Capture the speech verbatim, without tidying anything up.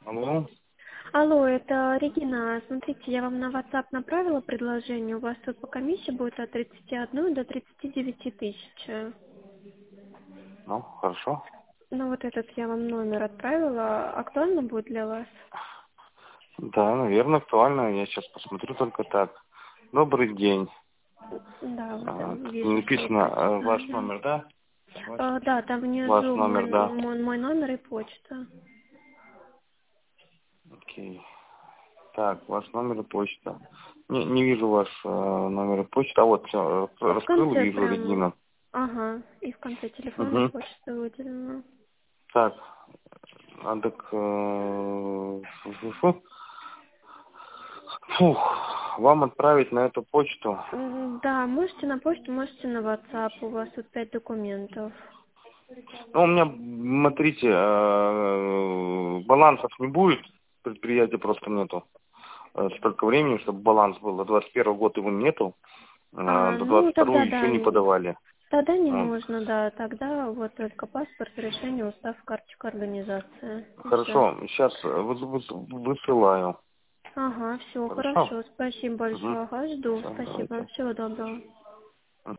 Алло. Алло, это Регина. Смотрите, я вам на WhatsApp направила предложение. У вас тут по комиссии будет от тридцати одной до тридцати девяти тысяч. Ну, хорошо. Ну вот этот я вам номер отправила. Актуально будет для вас? Да, наверное, актуально. Я сейчас посмотрю только так. Добрый день. Да, вот А, там тут вижу, что вы написано э, ваш прислали. номер, да? Ваш, А, да, там ваш внизу мой, номер, да. мой, мой номер и почта. Окей. Так, ваш номер и почта. Не, не вижу ваш э, номер и почта. А вот все, В раскрыл, конце вижу, прям, Регина. ага, и в конце телефона Угу. почта выделена. Так, а так... э, фу-фу-фу. Фух, вам отправить на эту почту. М, Да, можете на почту, можете на WhatsApp. У вас тут пять документов. Ну, у меня, смотрите, э, балансов не будет, предприятия просто нету. Э, Столько времени, чтобы баланс был. До двадцать первого года его нету, э, А, до ну двадцать второго тогда да, еще не н- подавали. тогда не Вот. нужно, да, тогда вот только паспорт, решение, устав, карточка, организация. И все. Хорошо, сейчас высылаю. Ага, все, Хорошо? хорошо, спасибо Угу. большое, ага, жду, Все, спасибо, давайте. всего доброго.